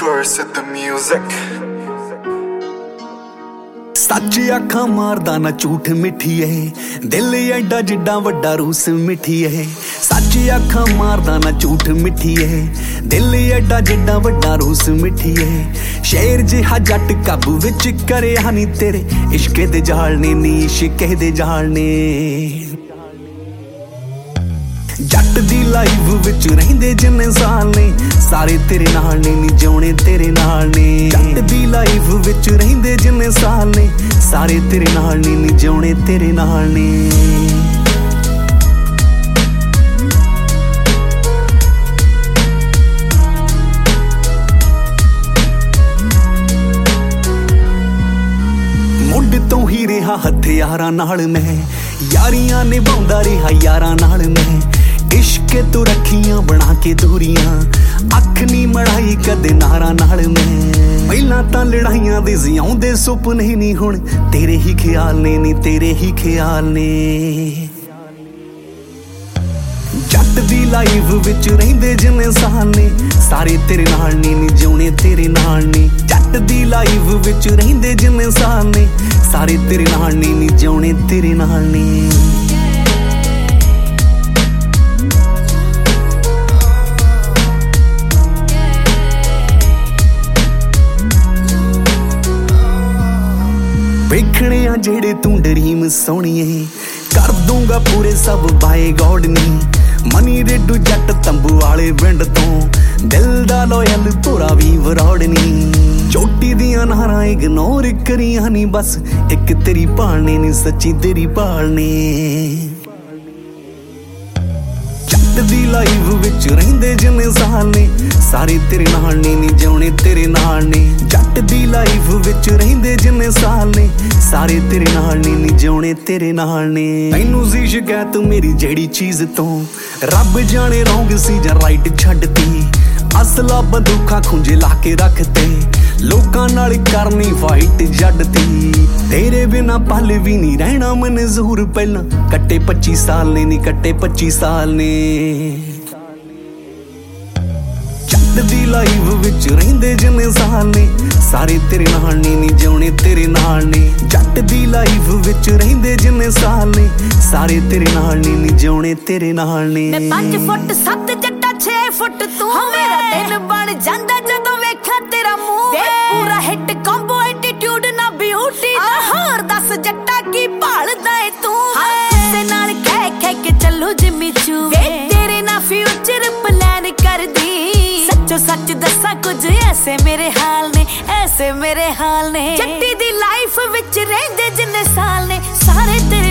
verse of the music. सच अखा मारदा ना झूठ मिठिए, दिल एडा जिड्डा वड्डा रूस मिठिए। सच अखा मारदा ना झूठ मिठिए, दिल एडा जिड्डा वड्डा रूस मिठिए। शेर जिहा जट काबू विच करे हनी तेरे इश्के दे जाल ने नी इश्के दे जाल ने। जट दी लाइफ विच रहिंदे जिन्ने साल ने सारे तेरे नाल ने नी जिउणे तेरे नाल ने। जट दी लाइफ विच रहिंदे जिन्ने साल ने सारे तेरे नाल ने नी जिउणे तेरे नाल ने। मुंड तो ही रहा हथियारां नाल मैं, यारियां निभाउंदा रहा यारां नाल मैं। इश्क तू रखियां बना के दूरियां, अख नी मड़ाई कदे नारा नाल मैं। पहला तां लड़ाइयां दे जिउंदे सुपने नी हुण तेरे ही ख्याल ने नी तेरे ही ख्याल ने। जट दी लाइफ विच रहिंदे जिन्ने साल ने सारे तेरे नाल ने नी जिउणे तेरे नाल ने। जट दी लाइफ विच रहिंदे जिन्ने साल ने सारे तेरे नाल ने नी जिउणे तेरे नाल ने। वेखणे आ जेड़े तू ड्रीम सोहणीए, कर दूंगा पूरे सब बाय गॉड नी। मनी रेडू जट तंबू वाले पिंड तो दिल दा लोयल पूरा भी वरौड़ नी। चोटी दियां नारां इग्नोर करियां नी बस एक तेरी पालने नी सच्ची तेरी पालने। जट दी लाइफ विच रहिंदे जिन्ने साल ने सारे तेरे नाल ने नी जिउणे तेरे नाल ने। जट दी लाइफ विच रहिंदे जिन्ने साल ने सारे तेरे नाल ने नी जिउणे तेरे नाल ने। तैनू सी शिकायत मेरी जेड़ी चीज तो रब जाने रौंग सी जां राइट छड्डती। असला बंदूकां खुंजे ला के रखते लोकां नाल करनी फाइट जड्डती। तेरे बिना पल भी नहीं रहना मंजूर, पहला कट्टे 25 साल ने नी कट्टे 25 साल ने। जट दी लाइफ विच रहिंदे जिन्ने साल ने सारे तेरे नाल ने नी जिउणे तेरे नाल ने। जट दी लाइफ विच रहिंदे जिन्ने साल ने सारे तेरे नाल ने नी जिउणे तेरे नाल ने। मैं 5 फुट 7 जट्टा 6 फुट तू, मेरा दिल बन जांदा जदों वेखां तेरा मूंह। वे पूरा हिट कॉम्बो एटीट्यूड ना ब्यूटी ना, होर दस जट्टा की भालदा ए तू। गुस्से नाल कह के चलो जिम्मी चू, वे तेरे ना फ्यूचर प्लान कर दी। सच्चो सच दसा कुछ ऐसे मेरे हाल ने ऐसे मेरे हाल ने। जट्टी दी लाइफ विच रहिंदे जिन्ने साल ने सारे तेरे